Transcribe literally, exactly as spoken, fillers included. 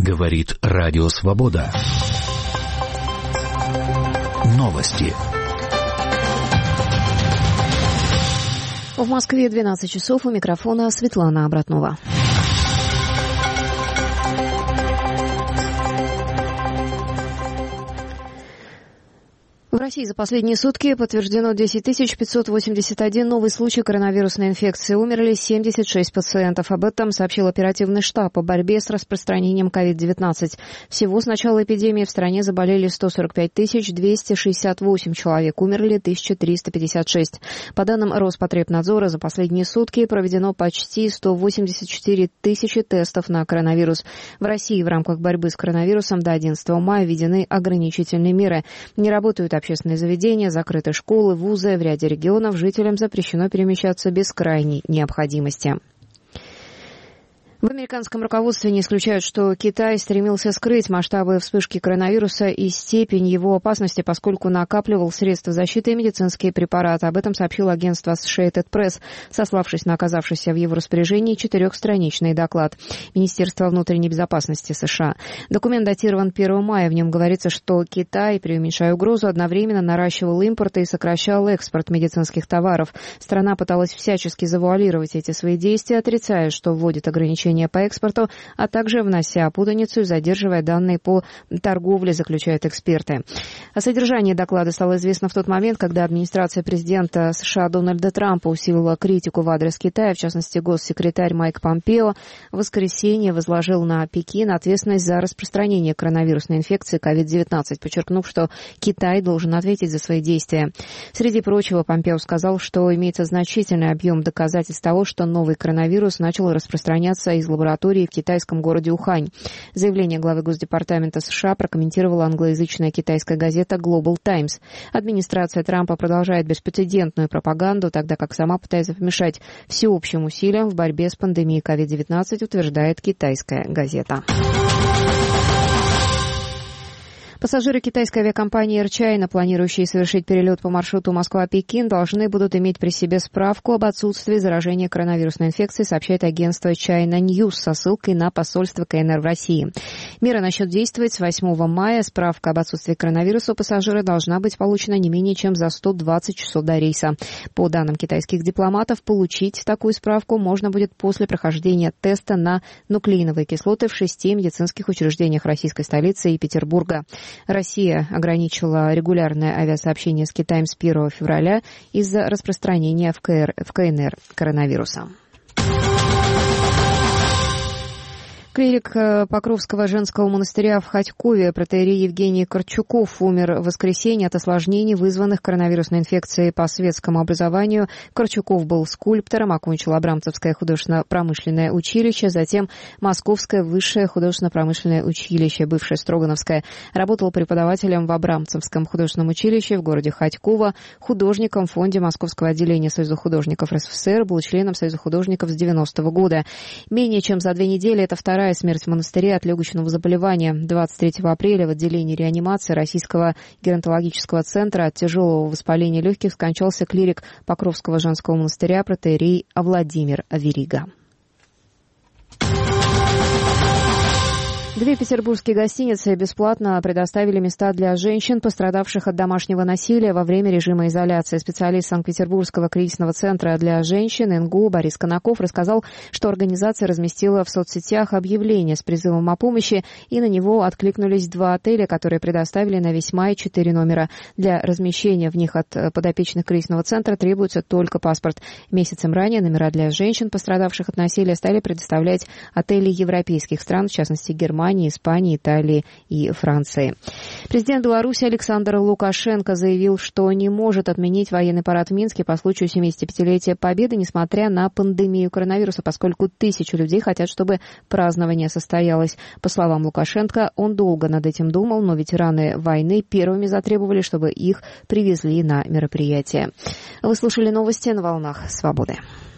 Говорит Радио Свобода. Новости. В Москве двенадцать часов, у микрофона Светлана Обратнова. В России за последние сутки подтверждено десять тысяч пятьсот восемьдесят один новый случай коронавирусной инфекции. Умерли семьдесят шесть пациентов. Об этом сообщил оперативный штаб по борьбе с распространением ковид девятнадцать. Всего с начала эпидемии в стране заболели сто сорок пять тысяч двести шестьдесят восемь человек. Умерли тысяча триста пятьдесят шесть. По данным Роспотребнадзора, за последние сутки проведено почти сто восемьдесят четыре тысячи тестов на коронавирус. В России в рамках борьбы с коронавирусом до одиннадцатого мая введены ограничительные меры. Не работают общественные заведения, закрыты школы, вузы. В ряде регионов жителям запрещено перемещаться без крайней необходимости. В американском руководстве не исключают, что Китай стремился скрыть масштабы вспышки коронавируса и степень его опасности, поскольку накапливал средства защиты и медицинские препараты. Об этом сообщило агентство Associated Press, сославшись на оказавшийся в его распоряжении четырехстраничный доклад Министерства внутренней безопасности США. Документ датирован первого мая. В нем говорится, что Китай, преуменьшая угрозу, одновременно наращивал импорт и сокращал экспорт медицинских товаров. Страна пыталась всячески завуалировать эти свои действия, отрицая, что вводит ограничения по экспорту, а также внося путаницу и задерживая данные по торговле, заключают эксперты. О содержании доклада стало известно в тот момент, когда администрация президента США Дональда Трампа усилила критику в адрес Китая. В частности, госсекретарь Майк Помпео в воскресенье возложил на Пекин ответственность за распространение коронавирусной инфекции ковид девятнадцать, подчеркнув, что Китай должен ответить за свои действия. Среди прочего, Помпео сказал, что имеется значительный объем доказательств того, что новый коронавирус начал распространяться из лаборатории в китайском городе Ухань. Заявление главы Госдепартамента США прокомментировала англоязычная китайская газета Global Times. Администрация Трампа продолжает беспрецедентную пропаганду, тогда как сама пытается помешать всеобщим усилиям в борьбе с пандемией ковид девятнадцать, утверждает китайская газета. Пассажиры китайской авиакомпании Air China, планирующие совершить перелет по маршруту Москва-Пекин, должны будут иметь при себе справку об отсутствии заражения коронавирусной инфекцией, сообщает агентство China News со ссылкой на посольство КНР в России. Мера начнет действовать с восьмого мая. Справка об отсутствии коронавируса у пассажира должна быть получена не менее чем за сто двадцать часов до рейса. По данным китайских дипломатов, получить такую справку можно будет после прохождения теста на нуклеиновые кислоты в шести медицинских учреждениях российской столицы и Петербурга. Россия ограничила регулярное авиасообщение с Китаем с первого февраля из-за распространения в КНР коронавируса. Клирик Покровского женского монастыря в Хотькове, протоиерей Евгений Корчуков, умер в воскресенье от осложнений, вызванных коронавирусной инфекцией. По светскому образованию Корчуков был скульптором, окончил Абрамцевское художественно-промышленное училище, затем Московское высшее художественно-промышленное училище, бывшее Строгановское. Работал преподавателем в Абрамцевском художественном училище в городе Хотьково, художником в фонде Московского отделения Союза художников РСФСР, был членом Союза художников с девяностого года. Менее чем за две недели это вторая смерть в монастыре от легочного заболевания. двадцать третьего апреля в отделении реанимации Российского геронтологического центра от тяжелого воспаления легких скончался клирик Покровского женского монастыря протоиерей Владимир Верига. Две петербургские гостиницы бесплатно предоставили места для женщин, пострадавших от домашнего насилия во время режима изоляции. Специалист Санкт-Петербургского кризисного центра для женщин эн гэ у Борис Конаков рассказал, что организация разместила в соцсетях объявление с призывом о помощи, и на него откликнулись два отеля, которые предоставили на весь май четыре номера. Для размещения в них от подопечных кризисного центра требуется только паспорт. Месяцем ранее номера для женщин, пострадавших от насилия, стали предоставлять отели европейских стран, в частности Германии, Испании, Италии и Франции. Президент Беларуси Александр Лукашенко заявил, что не может отменить военный парад в Минске по случаю семидесятипятилетия Победы, несмотря на пандемию коронавируса, поскольку тысячи людей хотят, чтобы празднование состоялось. По словам Лукашенко, он долго над этим думал, но ветераны войны первыми затребовали, чтобы их привезли на мероприятие. Вы слушали новости на волнах «Свободы».